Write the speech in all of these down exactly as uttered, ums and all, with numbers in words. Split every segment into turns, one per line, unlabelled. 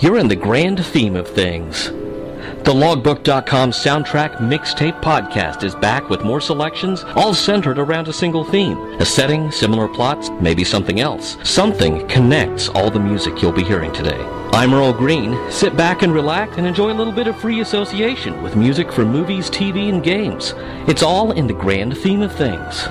you're in the grand theme of things. The Logbook dot com Soundtrack Mixtape Podcast is back with more selections, all centered around a single theme. A setting, similar plots, maybe something else. Something connects all the music you'll be hearing today. I'm Earl Green. Sit back and relax and enjoy a little bit of free association with music from movies, T V, and games. It's all in the grand theme of things.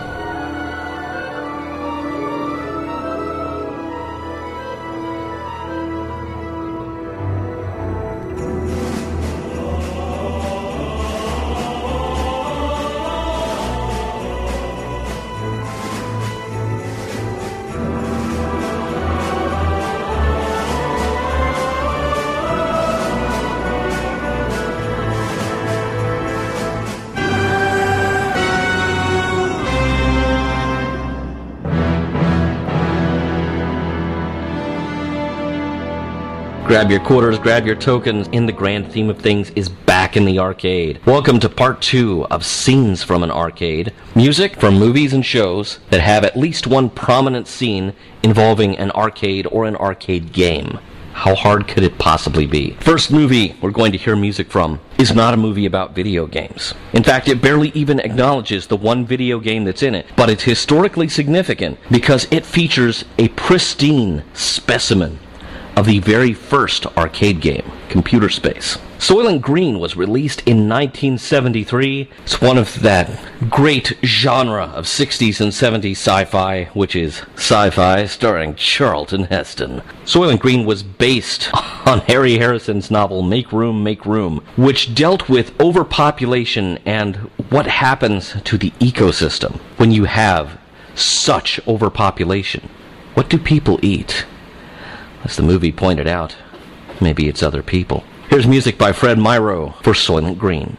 Grab your quarters, grab your tokens. In the grand theme of things is back in the arcade. Welcome to part two of Scenes from an Arcade. Music from movies and shows that have at least one prominent scene involving an arcade or an arcade game. How hard could it possibly be? First movie we're going to hear music from is not a movie about video games. In fact, it barely even acknowledges the one video game that's in it, but it's historically significant because it features a pristine specimen of the very first arcade game, Computer Space. Soylent Green was released in nineteen seventy-three. It's one of that great genre of sixties and seventies sci-fi, which is sci-fi starring Charlton Heston. Soylent Green was based on Harry Harrison's novel Make Room, Make Room, which dealt with overpopulation and what happens to the ecosystem when you have such overpopulation. What do people eat? As the movie pointed out, maybe it's other people. Here's music by Fred Myrow for Soylent Green.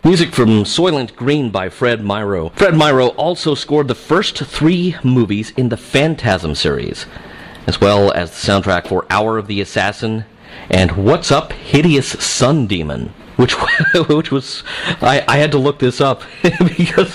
Music from Soylent Green by Fred Myrow. Fred Myrow also scored the first three movies in the Phantasm series, as well as the soundtrack for Hour of the Assassin and What's Up, Hideous Sun Demon, which which was, I, I had to look this up, because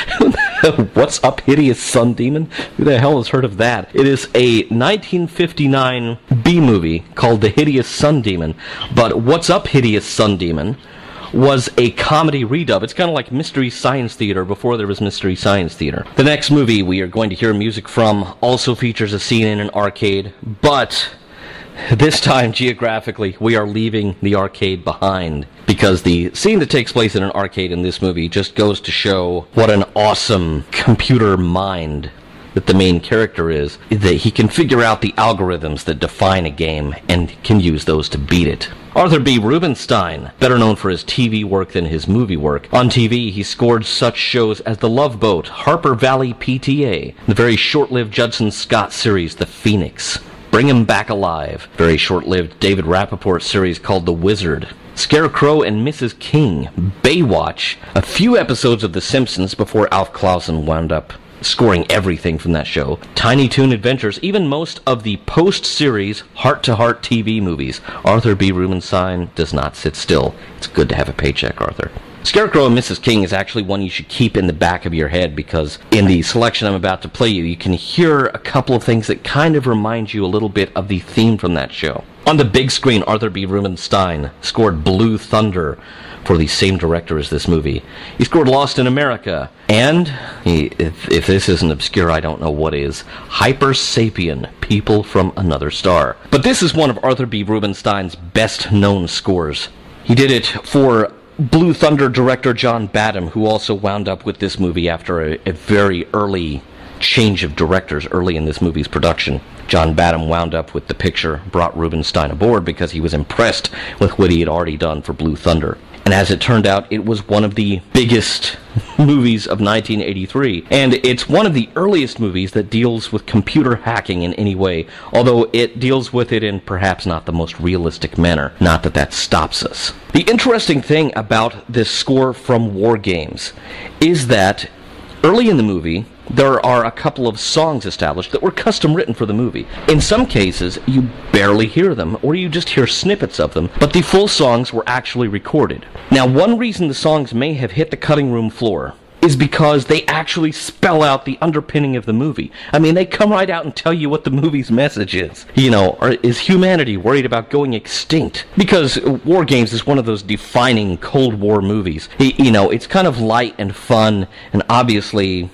What's Up, Hideous Sun Demon? Who the hell has heard of that? It is a nineteen fifty-nine B-movie called The Hideous Sun Demon, but What's Up, Hideous Sun Demon was a comedy redub. It's kind of like Mystery Science Theater before there was Mystery Science Theater. The next movie we are going to hear music from also features a scene in an arcade, but this time, geographically, we are leaving the arcade behind, because the scene that takes place in an arcade in this movie just goes to show what an awesome computer mind that the main character is, that he can figure out the algorithms that define a game and can use those to beat it. Arthur B. Rubinstein, better known for his T V work than his movie work. On T V, he scored such shows as The Love Boat, Harper Valley P T A, the very short-lived Judson Scott series, The Phoenix, Bring 'Em Back Alive, very short-lived David Rappaport series called The Wizard, Scarecrow and Missus King, Baywatch, a few episodes of The Simpsons before Alf Clausen wound up scoring everything from that show, Tiny Toon Adventures, even most of the post-series heart-to-heart T V movies. Arthur B. Rubinstein does not sit still. It's good to have a paycheck, Arthur. Scarecrow and Missus King is actually one you should keep in the back of your head, because in the selection I'm about to play you, you can hear a couple of things that kind of remind you a little bit of the theme from that show. On the big screen, Arthur B. Rubinstein scored Blue Thunder for the same director as this movie. He scored Lost in America, and, he, if, if this isn't obscure, I don't know what is, Hyper Sapien, People from Another Star. But this is one of Arthur B. Rubinstein's best-known scores. He did it for Blue Thunder director John Badham, who also wound up with this movie after a, a very early change of directors early in this movie's production. John Badham wound up with the picture, brought Rubinstein aboard because he was impressed with what he had already done for Blue Thunder. And as it turned out, it was one of the biggest movies of nineteen eighty-three. And it's one of the earliest movies that deals with computer hacking in any way, although it deals with it in perhaps not the most realistic manner. Not that that stops us. The interesting thing about this score from War Games is that early in the movie, there are a couple of songs established that were custom written for the movie. In some cases, you barely hear them, or you just hear snippets of them, but the full songs were actually recorded. Now, one reason the songs may have hit the cutting room floor is because they actually spell out the underpinning of the movie. I mean, they come right out and tell you what the movie's message is. You know, or is humanity worried about going extinct? Because War Games is one of those defining Cold War movies. You know, it's kind of light and fun, and obviously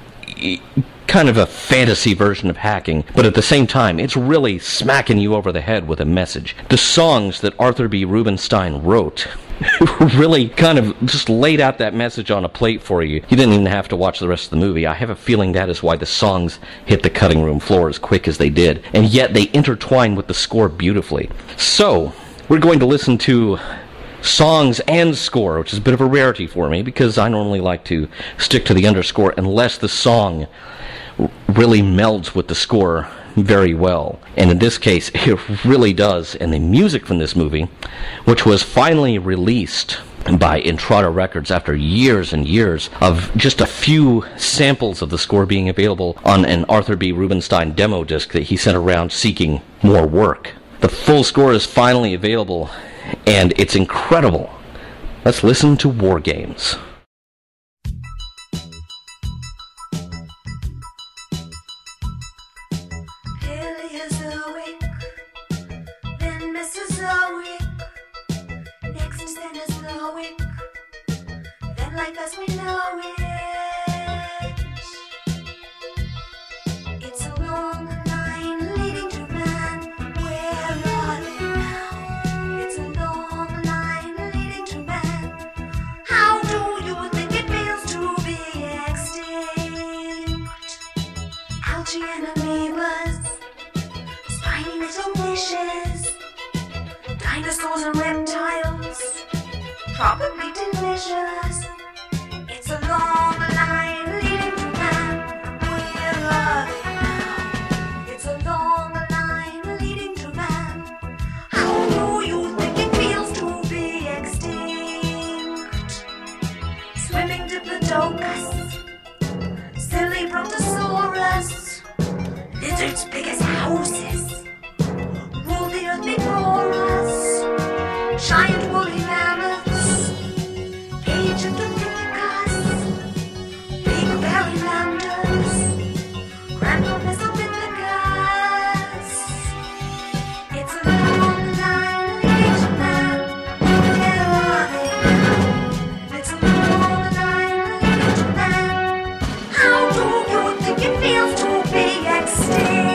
kind of a fantasy version of hacking, but at the same time, it's really smacking you over the head with a message. The songs that Arthur B. Rubinstein wrote really kind of just laid out that message on a plate for you. You didn't even have to watch the rest of the movie. I have a feeling that is why the songs hit the cutting room floor as quick as they did, and yet they intertwine with the score beautifully. So, we're going to listen to songs and score, which is a bit of a rarity for me, because I normally like to stick to the underscore unless the song really melds with the score very well. And in this case, it really does. And the music from this movie, which was finally released by Intrada Records after years and years of just a few samples of the score being available on an Arthur B. Rubinstein demo disc that he sent around seeking more work. The full score is finally available, and it's incredible. Let's listen to War Games.
Life as we know it. It's a long line leading to man. Where are they now? It's a long line leading to man. How do you think it feels to be extinct? Algae and amoebas, spiny little fishes, dinosaurs and reptiles, probably delicious. It's a long line leading to man. Where are they now? It's a long line leading to man. How do you think it feels to be extinct? suits big as houses rule the earth before us. Giant woolly mammoths, ancient Epithecus, big berry lambdas, grand Mesopithegus. It's a long line leading to man. Where are they now? It's a long line leading to man. How do you think it feels to be extinct?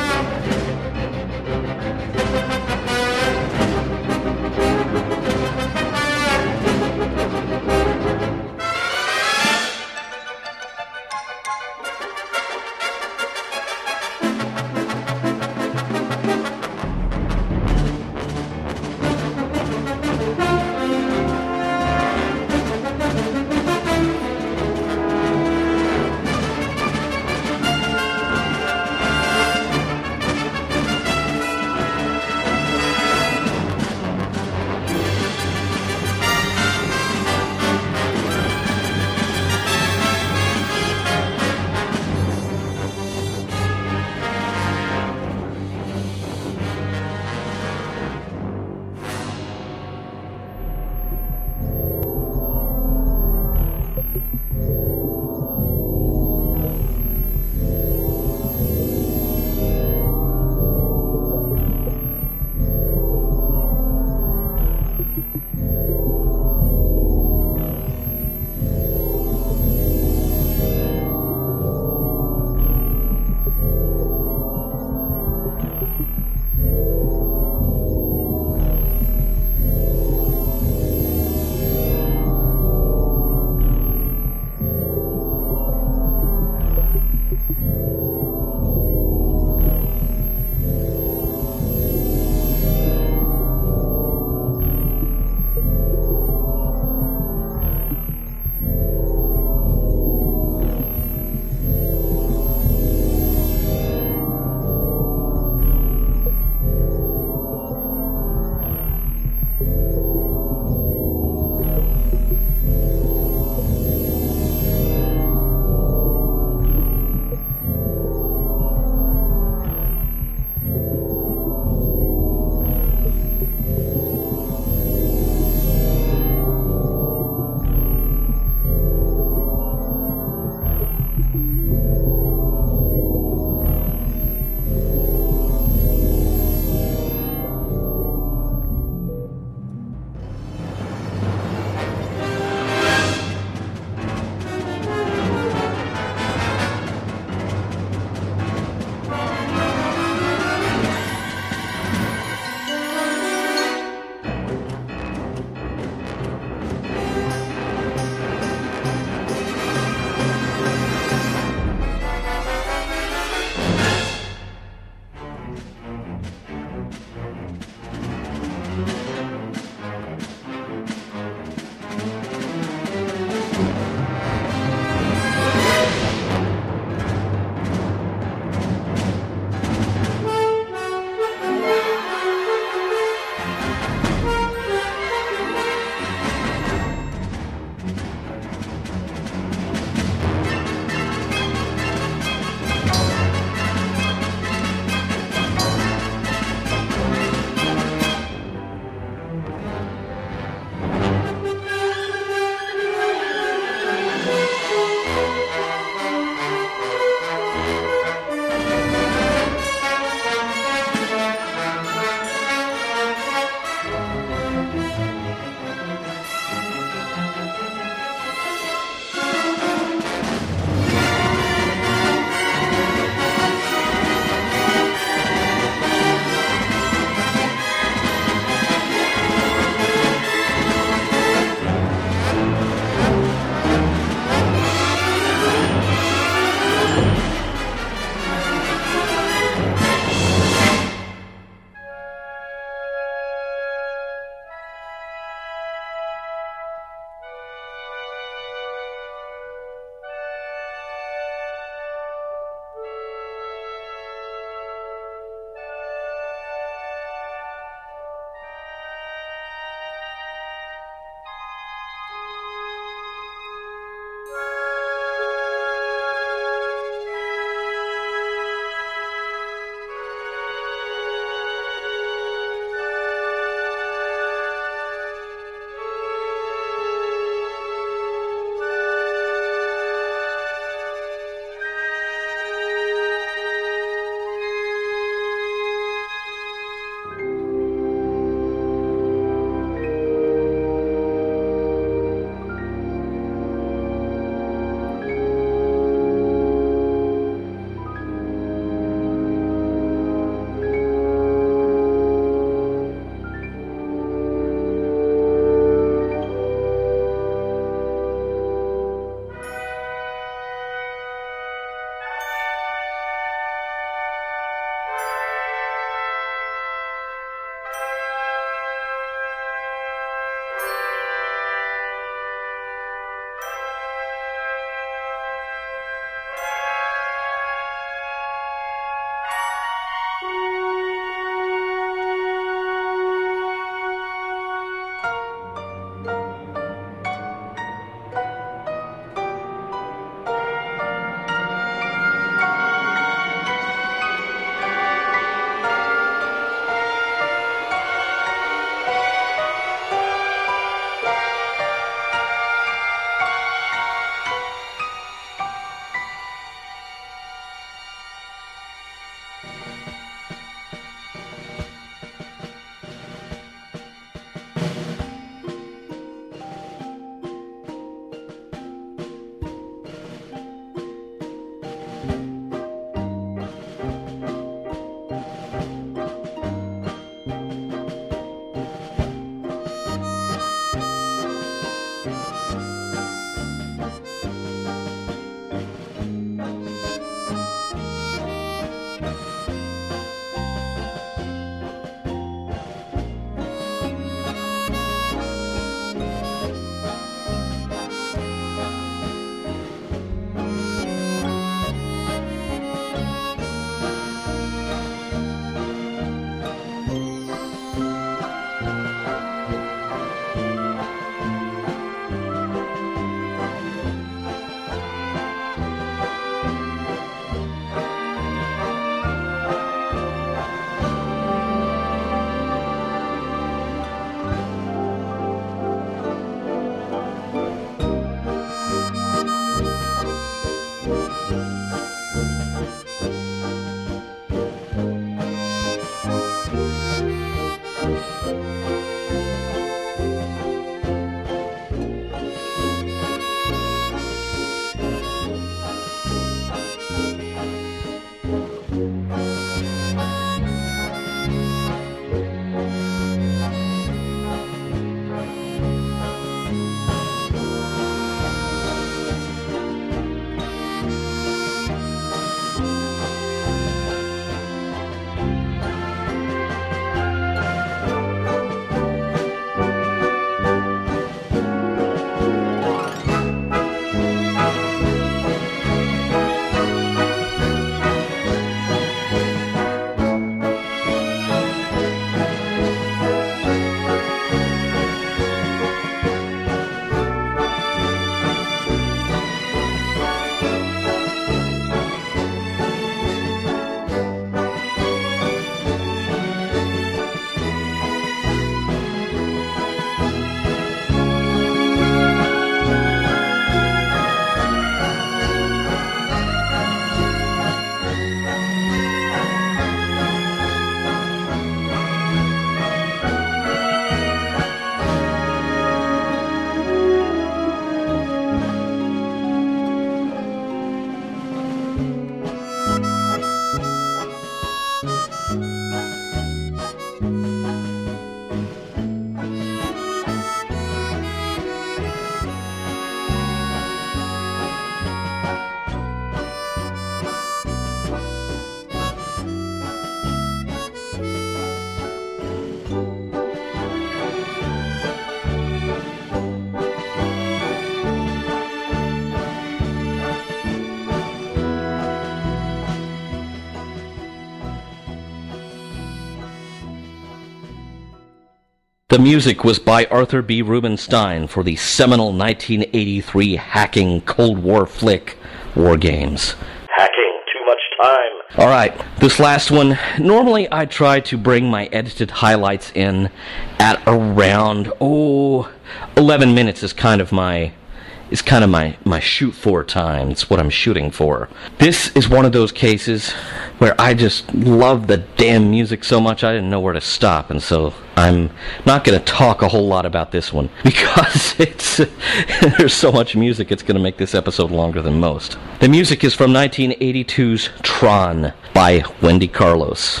The music was by Arthur B. Rubinstein for the seminal nineteen eighty-three hacking Cold War flick, War Games.
Hacking, too much time.
Alright, this last one, normally I try to bring my edited highlights in at around, oh, eleven minutes is kind of my... is kind of my, my shoot for time. It's what I'm shooting for. This is one of those cases where I just love the damn music so much I didn't know where to stop, and so I'm not going to talk a whole lot about this one because it's there's so much music it's going to make this episode longer than most. The music is from nineteen eighty-two's Tron by Wendy Carlos.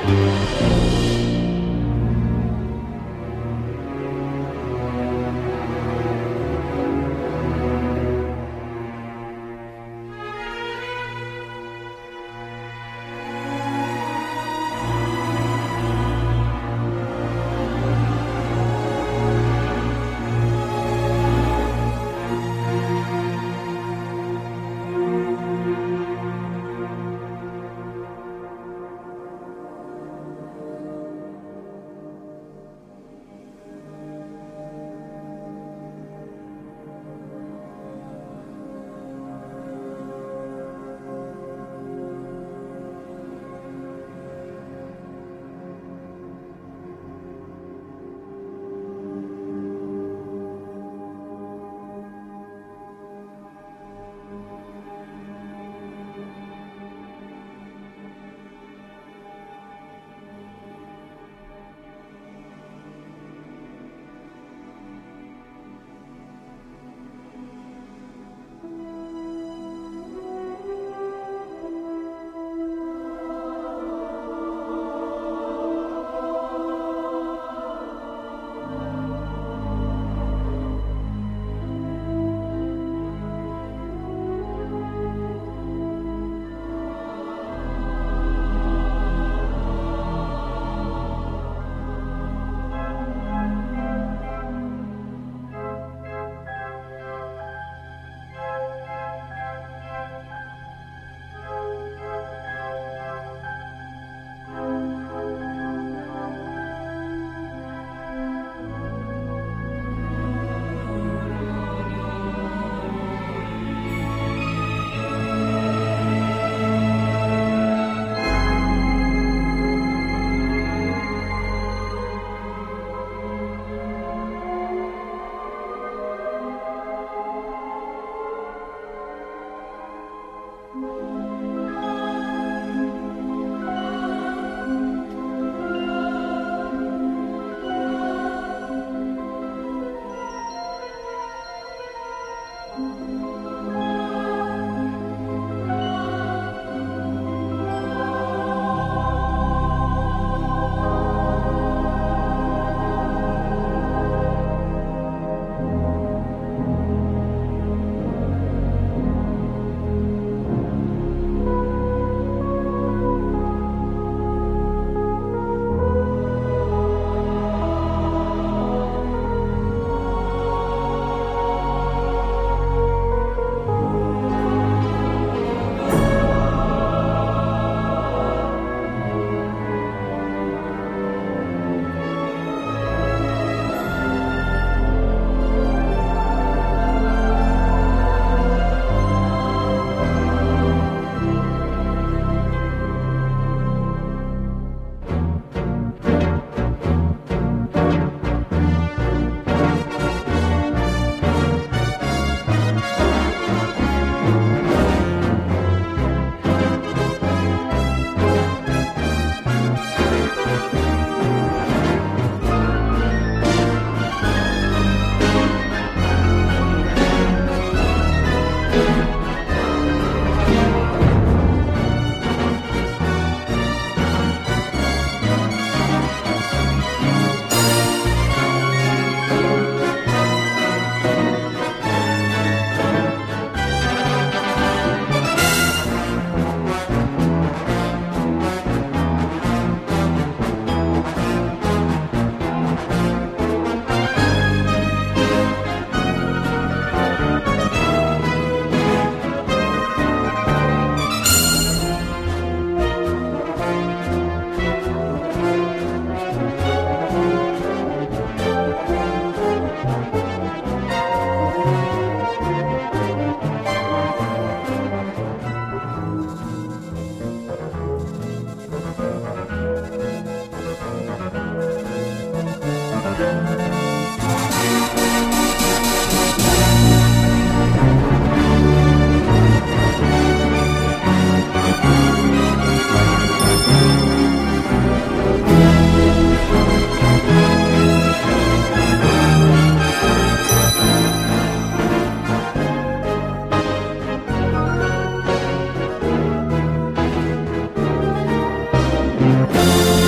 Thank you.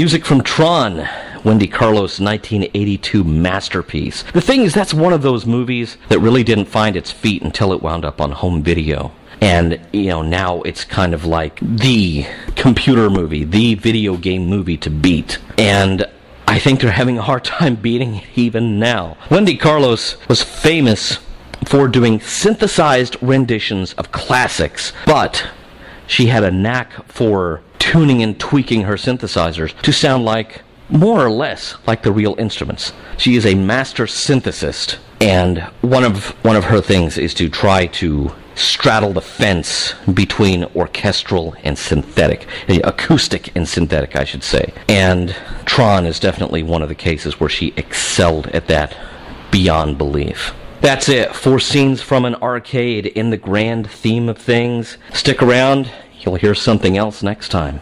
Music from Tron, Wendy Carlos' nineteen eighty-two masterpiece. The thing is, that's one of those movies that really didn't find its feet until it wound up on home video. And, you know, now it's kind of like the computer movie, the video game movie to beat. And I think they're having a hard time beating it even now. Wendy Carlos was famous for doing synthesized renditions of classics, but she had a knack for tuning and tweaking her synthesizers to sound like, more or less, like the real instruments. She is a master synthesist, and one of one of her things is to try to straddle the fence between orchestral and synthetic, acoustic and synthetic, I should say. And Tron is definitely one of the cases where she excelled at that beyond belief. That's it for Scenes from an Arcade in the grand theme of things. Stick around, you'll hear something else next time.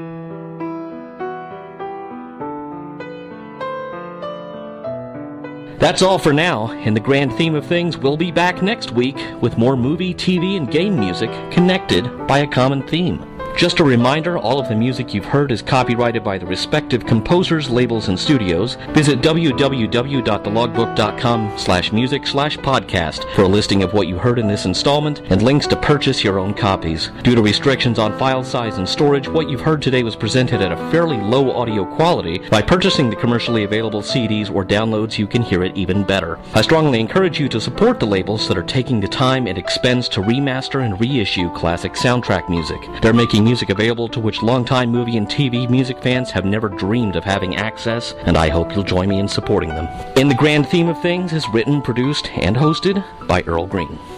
That's all for now. In the grand theme of things, we'll be back next week with more movie, T V, and game music connected by a common theme. Just a reminder, all of the music you've heard is copyrighted by the respective composers, labels, and studios. Visit w w w dot the logbook dot com slash music slash podcast for a listing of what you heard in this installment and links to purchase your own copies. Due to restrictions on file size and storage, what you've heard today was presented at a fairly low audio quality. By purchasing the commercially available C Ds or downloads, you can hear it even better. I strongly encourage you to support the labels that are taking the time and expense to remaster and reissue classic soundtrack music. They're making music available to which longtime movie and T V music fans have never dreamed of having access, and I hope you'll join me in supporting them. In the Grand Theme of Things is written, produced, and hosted by Earl Green.